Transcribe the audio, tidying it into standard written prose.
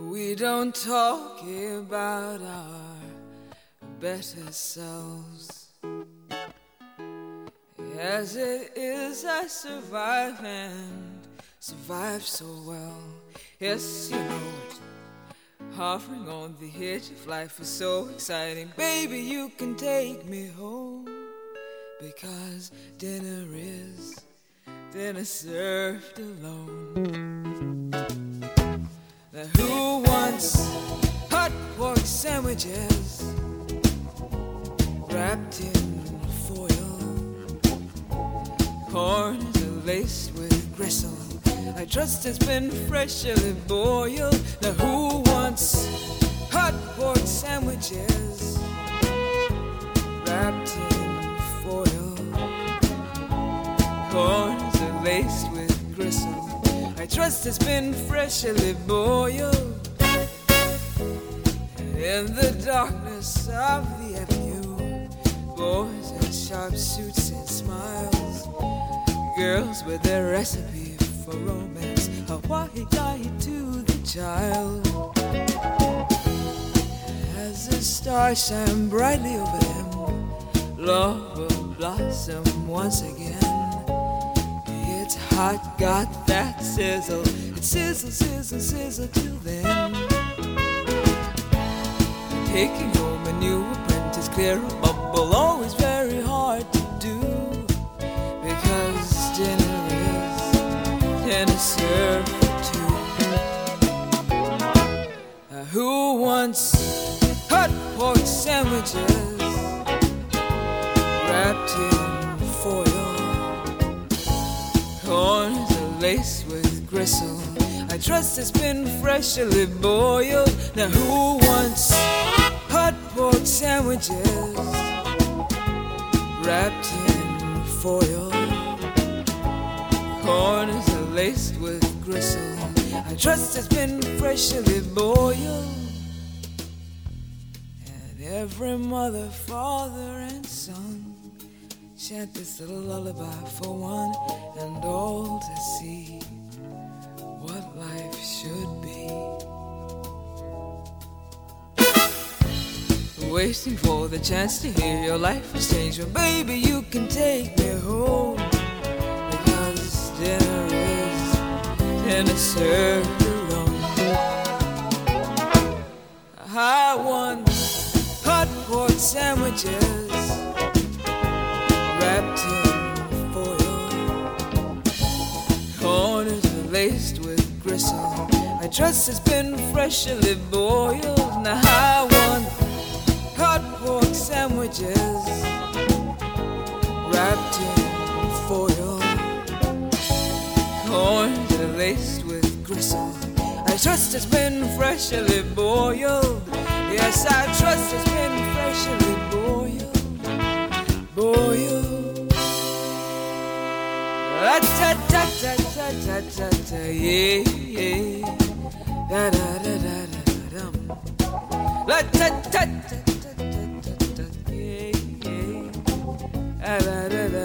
We don't talk about our better selves. As it is, I survive and survive so well. Yes, you know it. Hovering on the edge of life is so exciting. Baby, you can take me home, because dinner served alone. Now who wants hot pork sandwiches wrapped in foil? Corners are laced with gristle. I trust it's been freshly boiled. Now who wants hot pork sandwiches wrapped in foil? Corners are laced with gristle. I trust it's been freshly boiled. In the darkness of the avenue, boys in sharp suits and smiles, girls with their recipe for romance, a white guide to the child. As the stars shine brightly over them, love will blossom once again. It's hot, got that sizzle. It sizzle, sizzle, sizzle till then. Taking home a new apprentice, clear a bubble, always very hard to do, because dinner served for two. Who wants hot pork sandwiches wrapped in foil? Corners are laced with gristle. I trust it's been freshly boiled. Now who wants hot pork sandwiches wrapped in foil? Corners are laced with gristle. I trust it's been freshly boiled. And every mother, father, and son chant this little lullaby for one and all to see what life should be. Waiting for the chance to hear your life has changed. Well, baby, you can take me home, because dinner served alone. I want hot pork sandwiches wrapped in foil. Corners are laced with gristle. I trust it's been freshly boiled. Now I want hot pork sandwiches wrapped in foil. Corners are laced with gristle. I trust it's been freshly boiled. Yes, I trust it's been freshly boiled. Boiled. Ta-ta-ta-ta-ta-ta, yeah, yeah. Da-da-da-da-da-dum. La-ta-ta-ta-ta-ta-ta, yeah, yeah. Da-da-da-da.